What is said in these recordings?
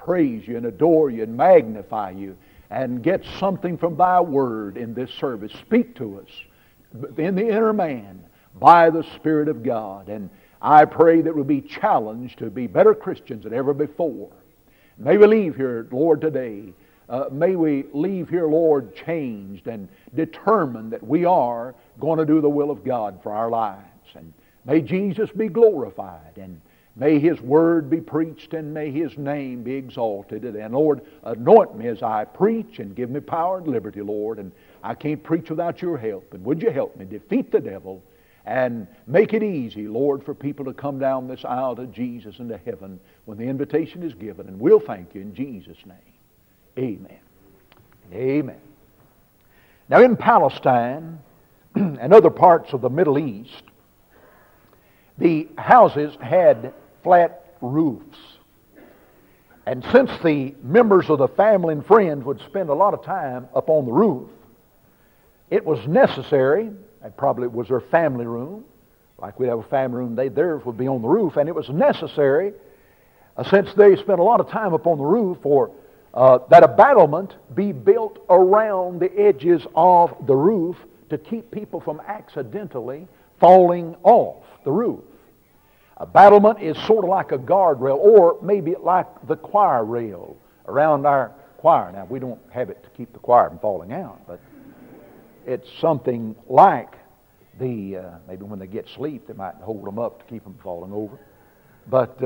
praise you and adore you and magnify you and get something from thy word in this service. Speak to us in the inner man by the Spirit of God. And I pray that we'll be challenged to be better Christians than ever before. May we leave here, Lord, today. May we leave here, Lord, changed and determined that we are going to do the will of God for our lives. And may Jesus be glorified, and may His Word be preached, and may His name be exalted. And Lord, anoint me as I preach, and give me power and liberty, Lord. And I can't preach without your help. And would you help me defeat the devil and make it easy, Lord, for people to come down this aisle to Jesus and to heaven when the invitation is given. And we'll thank you in Jesus' name. Amen. Amen. Now in Palestine and other parts of the Middle East, the houses had flat roofs. And since the members of the family and friends would spend a lot of time up on the roof, it was necessary, and probably it was their family room, like we'd have a family room, theirs would be on the roof, and it was necessary, since they spent a lot of time up on the roof, for that a battlement be built around the edges of the roof to keep people from accidentally falling off the roof. A battlement is sort of like a guardrail, or maybe like the choir rail around our choir. Now, we don't have it to keep the choir from falling out, but it's something like the, maybe when they get sleep, they might hold them up to keep them from falling over. But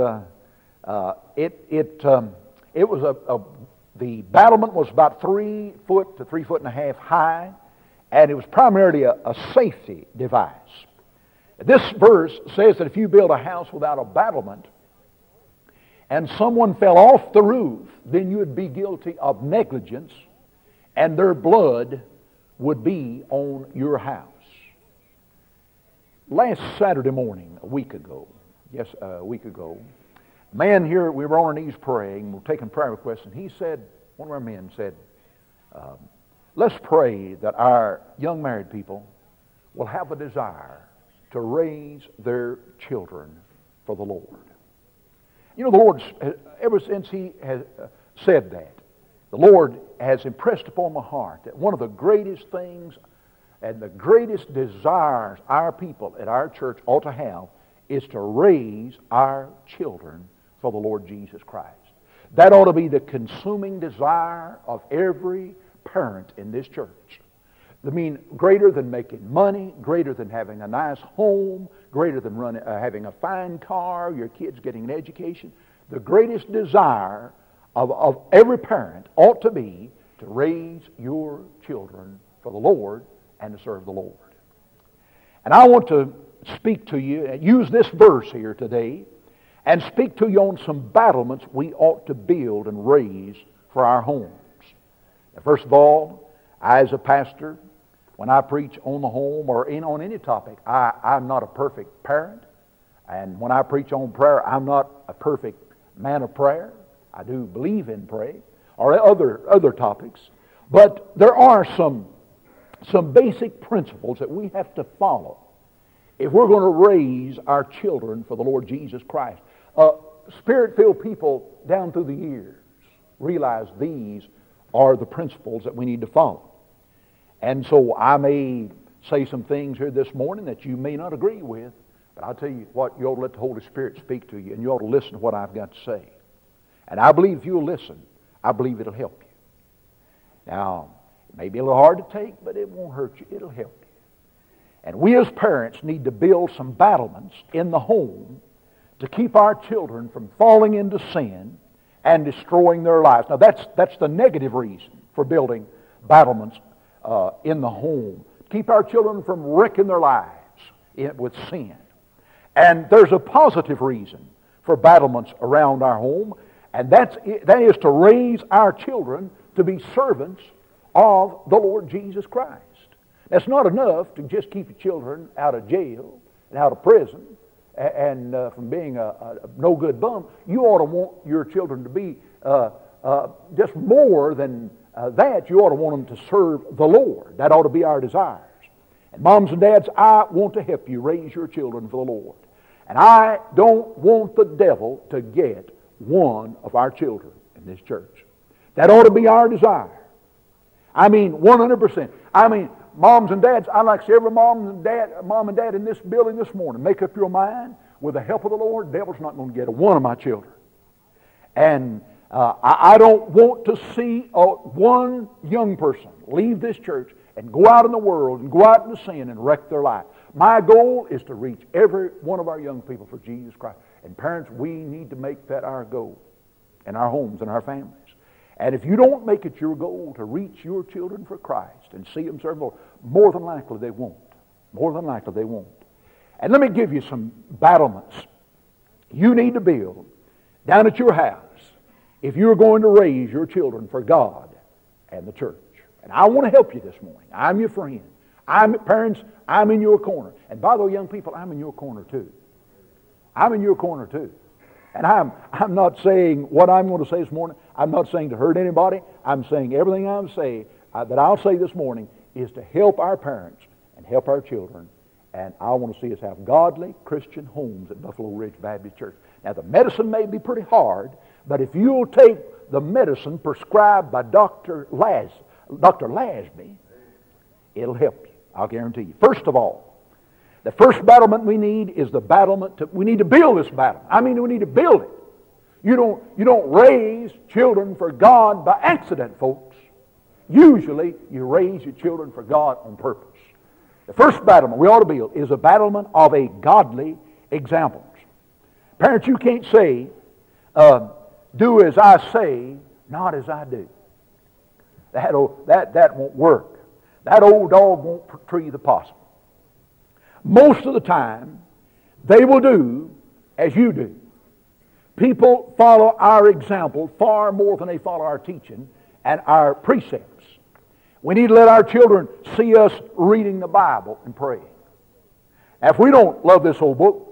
it was the battlement was about 3 foot to 3.5 foot high, and it was primarily a safety device. This verse says that if you build a house without a battlement and someone fell off the roof, then you would be guilty of negligence, and their blood would be on your house. Last Saturday morning, a week ago, a man here, we were on our knees praying, we're taking prayer requests, and he said, one of our men said, let's pray that our young married people will have a desire to raise their children for the Lord. You know, the Lord, ever since He has said that, the Lord has impressed upon my heart that one of the greatest things and the greatest desires our people at our church ought to have is to raise our children for the Lord Jesus Christ. That ought to be the consuming desire of every parent in this church. I mean, greater than making money, greater than having a nice home, greater than having a fine car, your kids getting an education. The greatest desire of every parent ought to be to raise your children for the Lord and to serve the Lord. And I want to speak to you, use this verse here today, and speak to you on some battlements we ought to build and raise for our homes. Now, first of all, I as a pastor, when I preach on the home or on any topic, I'm not a perfect parent. And when I preach on prayer, I'm not a perfect man of prayer. I do believe in prayer or other topics. But there are some basic principles that we have to follow if we're going to raise our children for the Lord Jesus Christ. Spirit-filled people down through the years realize these are the principles that we need to follow. And so I may say some things here this morning that you may not agree with, but I'll tell you what, you ought to let the Holy Spirit speak to you, and you ought to listen to what I've got to say. And I believe if you'll listen, I believe it'll help you. Now, it may be a little hard to take, but it won't hurt you. It'll help you. And we as parents need to build some battlements in the home to keep our children from falling into sin and destroying their lives. Now, that's the negative reason for building battlements in the home. Keep our children from wrecking their lives with sin. And there's a positive reason for battlements around our home, and that is to raise our children to be servants of the Lord Jesus Christ. That's not enough to just keep your children out of jail and out of prison and from being a no-good bum. You ought to want your children to be just more than that. You ought to want them to serve the Lord. That ought to be our desires. And moms and dads, I want to help you raise your children for the Lord. And I don't want the devil to get one of our children. in this church. That ought to be our desire. I mean, 100%. I mean, moms and dads, I'd like to see every mom and dad in this building this morning, make up your mind, with the help of the Lord, the devil's not going to get one of my children. And I don't want to see one young person leave this church and go out in the world and go out into sin and wreck their life. My goal is to reach every one of our young people for Jesus Christ. And parents, we need to make that our goal in our homes and our families. And if you don't make it your goal to reach your children for Christ and see them serve the Lord, more than likely they won't. More than likely they won't. And let me give you some battlements you need to build down at your house if you're going to raise your children for God and the church. And I want to help you this morning. I'm your friend. Parents, I'm in your corner. And by the way, young people, I'm in your corner too. I'm in your corner too. And I'm not saying what I'm going to say this morning. I'm not saying to hurt anybody. I'm saying everything I'm saying that I'll say this morning is to help our parents and help our children. And I want to see us have godly Christian homes at Buffalo Ridge Baptist Church. Now, the medicine may be pretty hard, but if you'll take the medicine prescribed by Dr. Lasby, it'll help you. I'll guarantee you. First of all, the first battlement we need is the battlement. We need to build this battlement. I mean, we need to build it. You don't raise children for God by accident, folks. Usually, you raise your children for God on purpose. The first battlement we ought to build is a battlement of a godly example. Parents, you can't say, do as I say, not as I do. That won't work. That old dog won't tree the possum. Most of the time, they will do as you do. People follow our example far more than they follow our teaching and our precepts. We need to let our children see us reading the Bible and praying. If we don't love this whole book,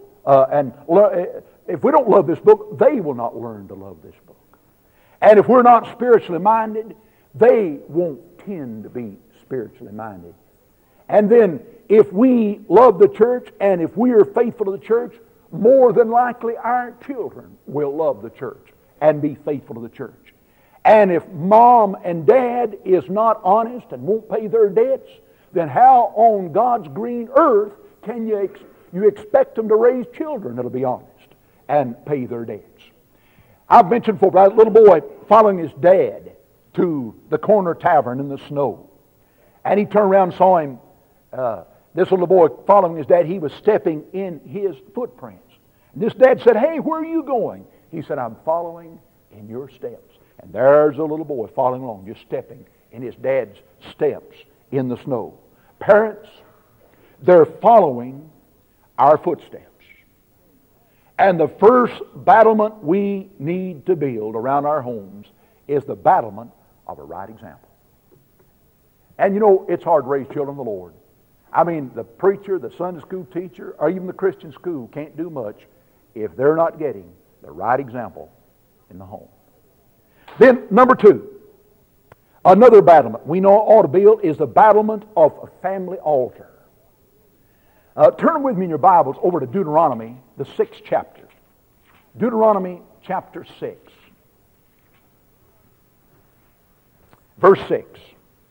if we don't love this book, they will not learn to love this book. And if we're not spiritually minded, they won't tend to be spiritually minded. And then if we love the church and if we are faithful to the church, more than likely our children will love the church and be faithful to the church. And if mom and dad is not honest and won't pay their debts, then how on God's green earth can you expect them to raise children that'll be honest and pay their debts? I've mentioned before about a little boy following his dad to the corner tavern in the snow. And he turned around and saw him, this little boy following his dad, he was stepping in his footprints. And this dad said, "Hey, where are you going?" He said, "I'm following in your steps." And there's a little boy following along, just stepping in his dad's steps in the snow. Parents, they're following our footsteps. And the first battlement we need to build around our homes is the battlement of a right example. And you know, it's hard to raise children of the Lord. I mean, the preacher, the Sunday school teacher, or even the Christian school can't do much if they're not getting the right example in the home. Then, number two, another battlement we know ought to build is the battlement of a family altar. Turn with me in your Bibles over to Deuteronomy, the 6th chapter. Deuteronomy chapter 6. Verse 6.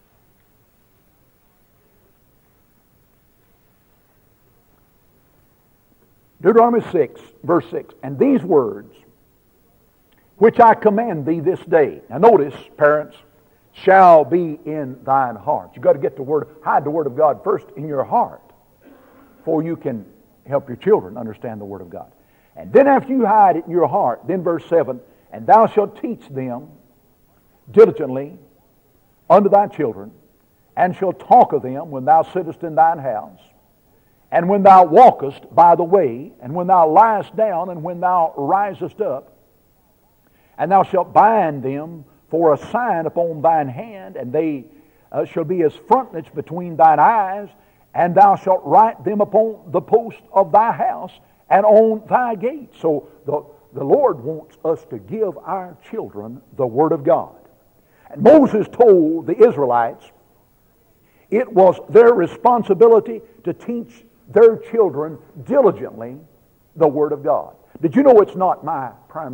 Deuteronomy 6, verse 6. And these words, which I command thee this day. Now notice, parents, shall be in thine heart. You've got to get the word, hide the word of God first in your heart, before you can help your children understand the word of God. And then after you hide it in your heart, then verse 7, and thou shalt teach them diligently unto thy children, and shalt talk of them when thou sittest in thine house, and when thou walkest by the way, and when thou liest down, and when thou risest up, and thou shalt bind them for a sign upon thine hand, and they shall be as frontlets between thine eyes, and thou shalt write them upon the post of thy house and on thy gate. So the Lord wants us to give our children the Word of God. And Moses told the Israelites it was their responsibility to teach their children diligently the Word of God. Did you know it's not my primary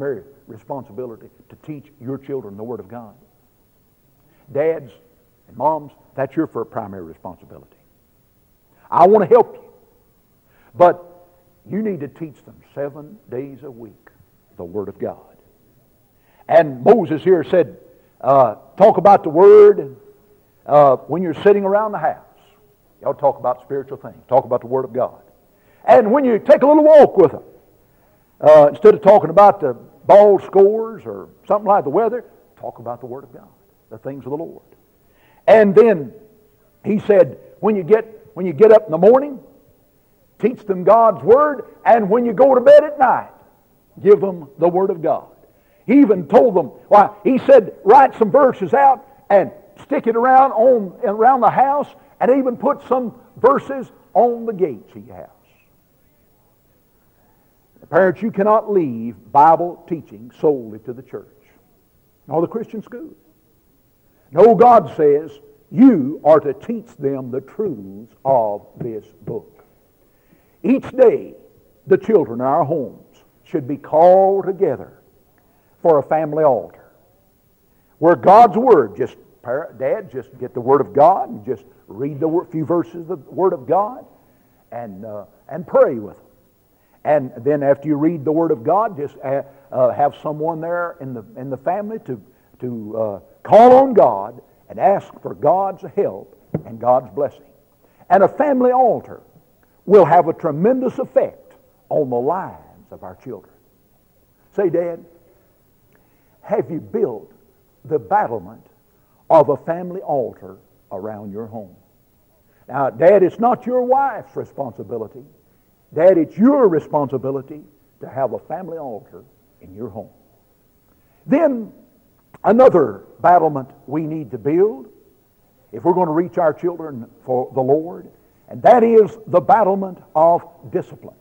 responsibility to teach your children the Word of God? Dads and moms, that's your primary responsibility. I want to help you. But you need to teach them 7 days a week the Word of God. And Moses here said, talk about the Word when you're sitting around the house. Y'all talk about spiritual things. Talk about the Word of God. And when you take a little walk with them, instead of talking about the ball scores or something like the weather, talk about the Word of God, the things of the Lord. And then he said, when you get up in the morning, teach them God's Word, and when you go to bed at night, give them the Word of God. He even told them, he said, write some verses out and stick it around the house, and even put some verses on the gates of your house. Parents, you cannot leave Bible teaching solely to the church nor the Christian school. No, God says you are to teach them the truths of this book. Each day, the children in our homes should be called together for a family altar, where God's Word, Dad, just get the Word of God and just read the few verses of the Word of God and pray with them. And then after you read the Word of God, just have someone there in the family to call on God and ask for God's help and God's blessing. And a family altar will have a tremendous effect on the lives of our children. Say, Dad, have you built the battlement of a family altar around your home? Now, Dad, it's not your wife's responsibility. Dad, it's your responsibility to have a family altar in your home. Then, another battlement we need to build if we're going to reach our children for the Lord, and that is the battlement of discipline.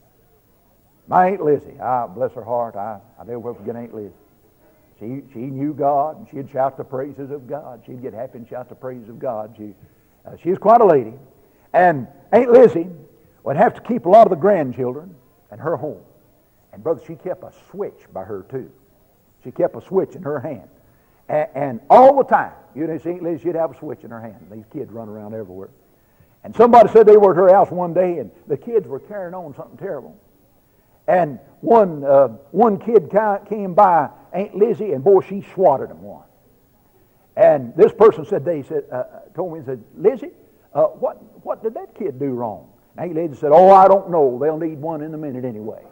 My Aunt Lizzie, bless her heart, I never forget Aunt Lizzie. She knew God, and she'd shout the praises of God. She'd get happy and shout the praises of God. She was quite a lady. And Aunt Lizzie would have to keep a lot of the grandchildren in her home. And brother, she kept a switch by her too. She kept a switch in her hand. And all the time, you'd see Aunt Lizzie, she'd have a switch in her hand. These kids run around everywhere. And somebody said they were at her house one day, and the kids were carrying on something terrible. And one kid came by Aunt Lizzie, and boy, she swatted him one. And this person told me, he said, Lizzie, what did that kid do wrong? Aunt Lizzie said, I don't know. They'll need one in a minute anyway.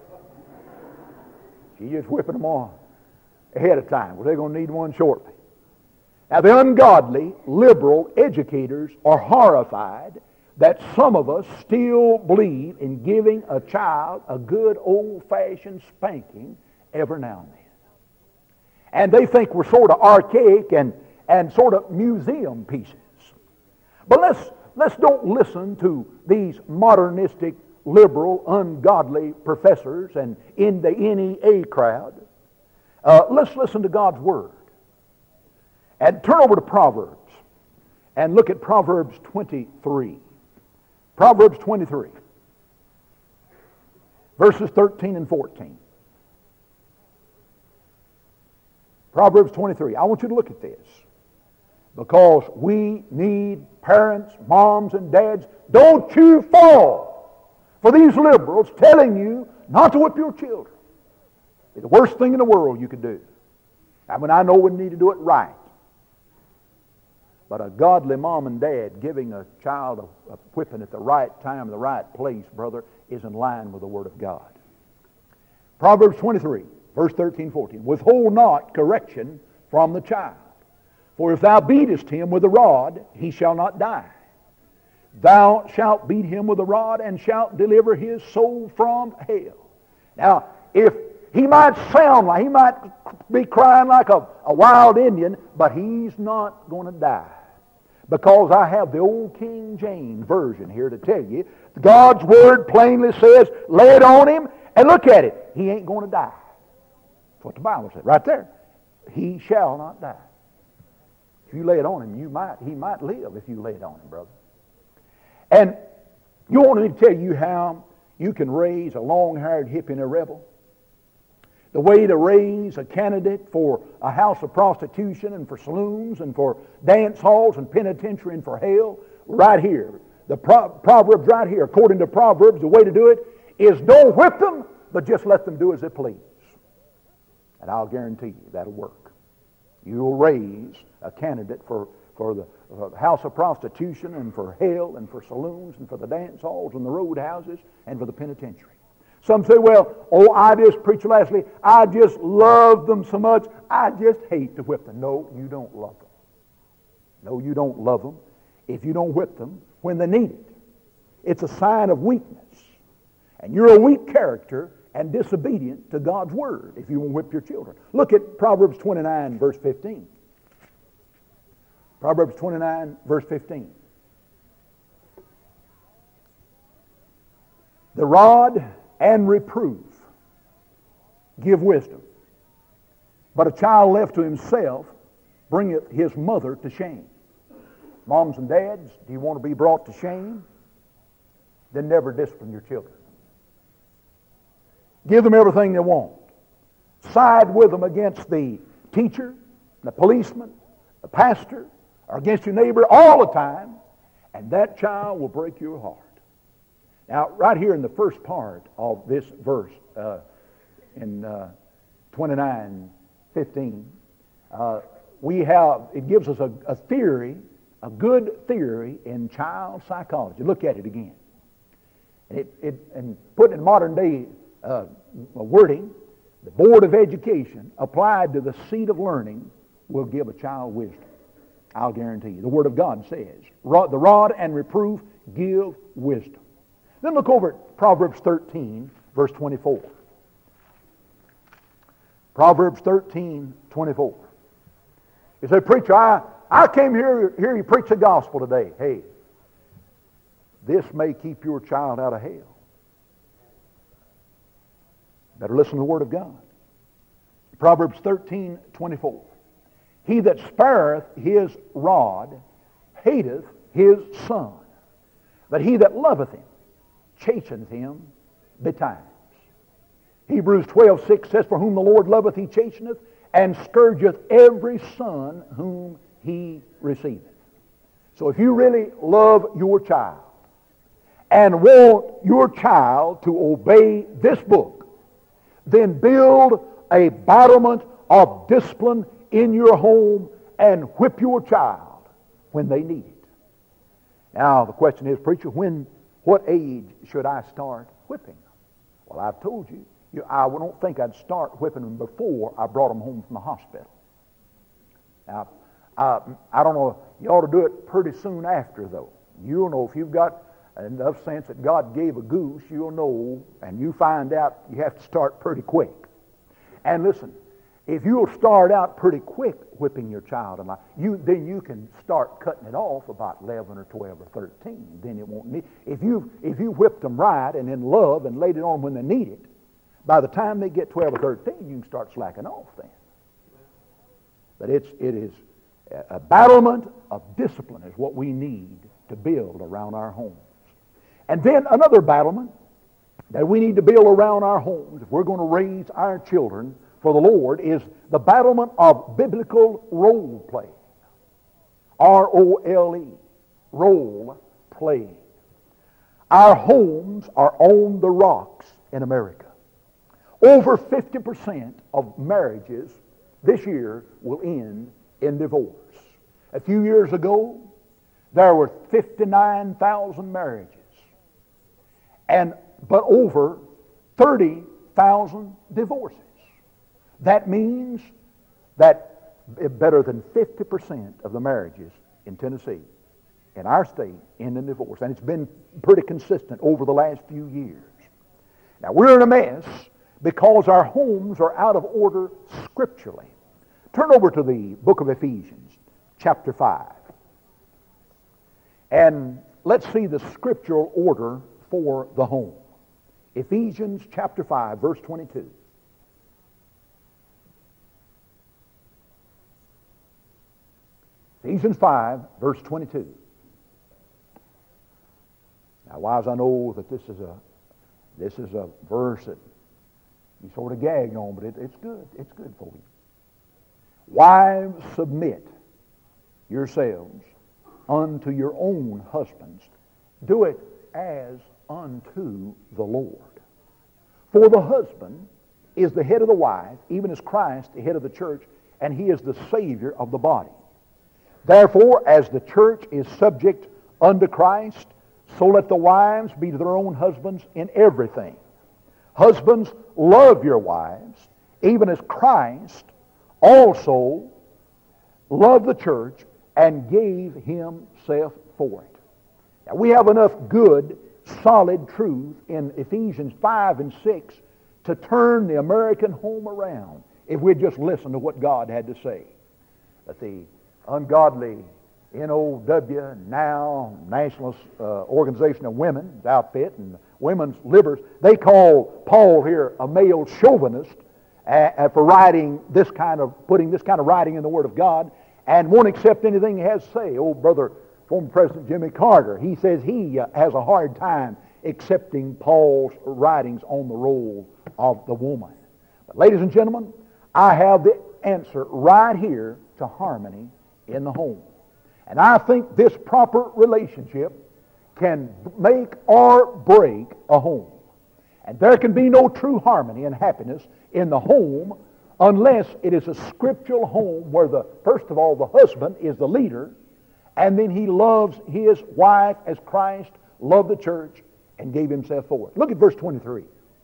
She's just whipping them on ahead of time. Well, they're going to need one shortly. Now, the ungodly, liberal educators are horrified that some of us still believe in giving a child a good old-fashioned spanking every now and then. And they think we're sort of archaic and sort of museum pieces. But let's don't listen to these modernistic, liberal, ungodly professors and in the NEA crowd. Let's listen to God's Word. And turn over to Proverbs and look at Proverbs 23. Proverbs 23, verses 13 and 14. Proverbs 23. I want you to look at this, because we need parents, moms, and dads. Don't you fall for these liberals telling you not to whip your children. It's the worst thing in the world you could do. I know we need to do it right. But a godly mom and dad giving a child a whipping at the right time, the right place, brother, is in line with the Word of God. Proverbs 23, verse 13, 14. Withhold not correction from the child, for if thou beatest him with a rod, he shall not die. Thou shalt beat him with a rod, and shalt deliver his soul from hell. Now, if he might be crying like a wild Indian, but he's not going to die. Because I have the old King James Version here to tell you, God's Word plainly says, lay it on him, and look at it. He ain't going to die. That's what the Bible says, right there. He shall not die. If you lay it on him, he might live if you lay it on him, brother. And you want me to tell you how you can raise a long-haired hippie and a rebel? The way to raise a candidate for a house of prostitution and for saloons and for dance halls and penitentiary and for hell, right here. The Proverbs right here, according to Proverbs, the way to do it is don't whip them, but just let them do as they please. And I'll guarantee you that'll work. You'll raise a candidate for the house of prostitution and for hell and for saloons and for the dance halls and the roadhouses and for the penitentiary. Some say, well, I just preached last week, I just love them so much, I just hate to whip them. No, you don't love them. No, you don't love them if you don't whip them when they need it. It's a sign of weakness. And you're a weak character and disobedient to God's Word if you won't whip your children. Look at Proverbs 29, verse 15. Proverbs 29, verse 15. The rod and reproof give wisdom, but a child left to himself bringeth his mother to shame. Moms and dads, do you want to be brought to shame? Then never discipline your children. Give them everything they want. Side with them against the teacher, the policeman, the pastor, or against your neighbor all the time, and that child will break your heart. Now, right here in the first part of this verse, in 29:15, it gives us a theory, a good theory in child psychology. Look at it again. And put in modern day wording, the Board of Education applied to the seat of learning will give a child wisdom. I'll guarantee you. The Word of God says, the rod and reproof give wisdom. Then look over at Proverbs 13, verse 24. Proverbs 13, 24. You say, preacher, I came here to hear you preach the gospel today. Hey, this may keep your child out of hell. Better listen to the Word of God. Proverbs 13, 24. He that spareth his rod hateth his son, but he that loveth him chasteneth him betimes. Hebrews 12:6 says, for whom the Lord loveth he chasteneth, and scourgeth every son whom he receiveth. So if you really love your child and want your child to obey this book, then build a battlement of discipline in your home and whip your child when they need it. Now the question is, preacher, what age should I start whipping them? Well, I've told you, I don't think I'd start whipping them before I brought them home from the hospital. Now, I don't know, you ought to do it pretty soon after, though. You'll know if you've got enough sense that God gave a goose, you'll know, and you find out you have to start pretty quick. And listen, if you'll start out pretty quick whipping your child, then you can start cutting it off about 11 or 12 or 13. Then it won't need. If you whipped them right and in love and laid it on when they need it, by the time they get 12 or 13, you can start slacking off then. But it is a battlement of discipline is what we need to build around our homes. And then another battlement that we need to build around our homes if we're going to raise our children for the Lord is the battlement of biblical role playing. R-O-L-E, role playing. Our homes are on the rocks in America. Over 50% of marriages this year will end in divorce. A few years ago, there were 59,000 marriages, but over 30,000 divorces. That means that better than 50% of the marriages in Tennessee, in our state, end in divorce. And it's been pretty consistent over the last few years. Now, we're in a mess because our homes are out of order scripturally. Turn over to the book of Ephesians, chapter 5. And let's see the scriptural order for the home. Ephesians chapter 5, verse 22. Ephesians 5, verse 22. Now, wives, I know that this is a verse that You sort of gagged on, but it's good. It's good for you. Wives, submit yourselves unto your own husbands. Do it as unto the Lord. For the husband is the head of the wife, even as Christ the head of the church, and he is the Savior of the body. Therefore, as the church is subject unto Christ, so let the wives be to their own husbands in everything. Husbands, love your wives, even as Christ also loved the church and gave himself for it. Now, we have enough good, solid truth in Ephesians 5 and 6 to turn the American home around if we'd just listen to what God had to say. But the ungodly NOW, now National Organization of Women's outfit and women's libers, they call Paul here a male chauvinist for writing this kind of, putting this kind of writing in the Word of God, and won't accept anything he has to say. Old brother, former President Jimmy Carter, he says he has a hard time accepting Paul's writings on the role of the woman. But ladies and gentlemen, I have the answer right here to harmony in the home. And I think this proper relationship can make or break a home. And there can be no true harmony and happiness in the home unless it is a scriptural home where first of all, the husband is the leader, and then he loves his wife as Christ loved the church and gave himself for it. Look at verse 23.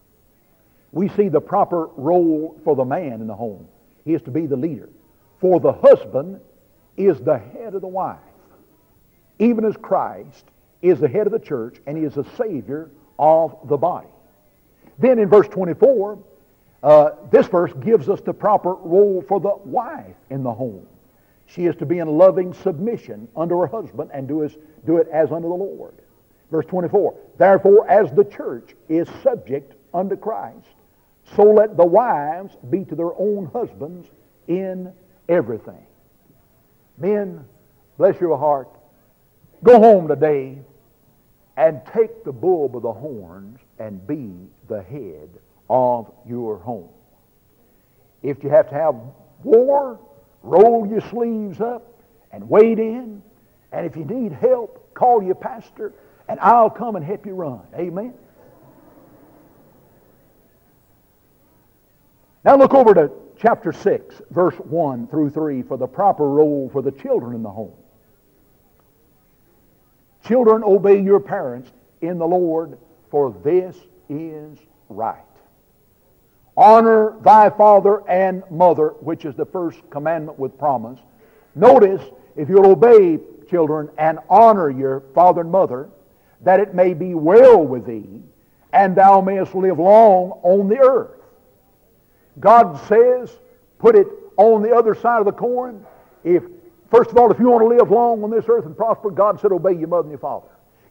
We see the proper role for the man in the home. He is to be the leader. For the husband is the head of the wife, even as Christ is the head of the church, and he is the Savior of the body. Then in verse 24, this verse gives us the proper role for the wife in the home. She is to be in loving submission unto her husband and do it as unto the Lord. Verse 24, therefore as the church is subject unto Christ, so let the wives be to their own husbands in everything. Men, bless your heart, go home today and take the bull by the horns and be the head of your home. If you have to have war, roll your sleeves up and wade in. And if you need help, call your pastor and I'll come and help you run. Amen. Now look over to chapter 6, verse 1 through 3 for the proper role for the children in the home. Children, obey your parents in the Lord, for this is right. Honor thy father and mother, which is the first commandment with promise. Notice, if you'll obey, children, and honor your father and mother, that it may be well with thee, and thou mayest live long on the earth. God says, put it on the other side of the coin. First of all, if you want to live long on this earth and prosper, God said, obey your mother and your father.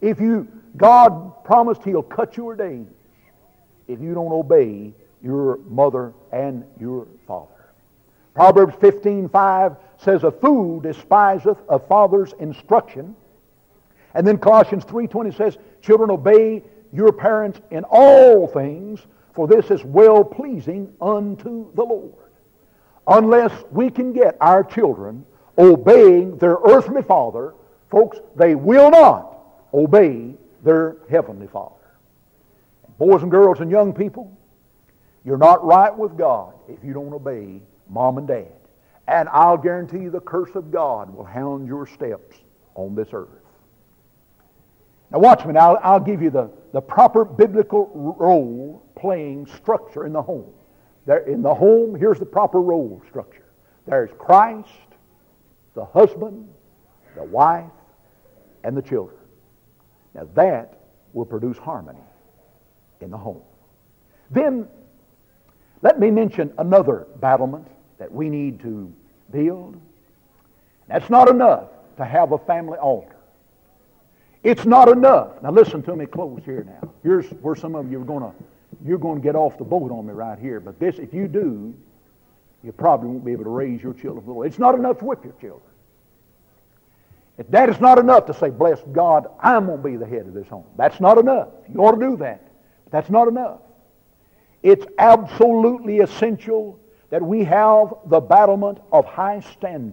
God promised He'll cut your days if you don't obey your mother and your father. Proverbs 15:5 says, a fool despiseth a father's instruction. And then Colossians 3:20 says, children, obey your parents in all things, for this is well-pleasing unto the Lord. Unless we can get our children obeying their earthly father, folks, they will not obey their heavenly Father. Boys and girls and young people, you're not right with God if you don't obey mom and dad. And I'll guarantee you the curse of God will hound your steps on this earth. Now watch me. Now I'll give you the proper biblical role-playing structure in the home. In the home, here's the proper role structure. There's Christ, the husband, the wife, and the children. Now that will produce harmony in the home. Then, let me mention another battlement that we need to build. That's not enough to have a family altar. It's not enough. Now listen to me close here now. Here's where some of you you're going to get off the boat on me right here. But this, if you do, you probably won't be able to raise your children for the Lord. It's not enough to whip your children. That is not enough to say, bless God, I'm going to be the head of this home. That's not enough. You ought to do that. But that's not enough. It's absolutely essential that we have the battlement of high standards